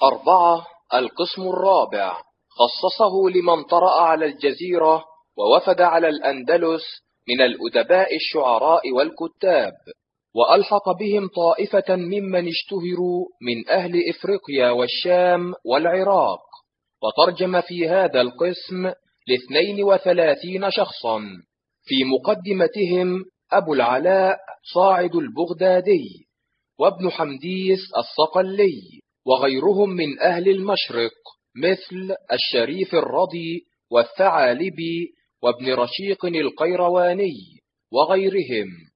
4. القسم الرابع خصصه لمن طرأ على الجزيرة ووفد على الأندلس من الأدباء الشعراء والكتاب، وألحق بهم طائفة ممن اشتهروا من أهل إفريقيا والشام والعراق، وترجم في هذا القسم ل32 شخصا، في مقدمتهم أبو العلاء صاعد البغدادي، وابن حمديس الصقلي، وغيرهم من أهل المشرق مثل الشريف الرضي والثعالبي وابن رشيق القيرواني وغيرهم.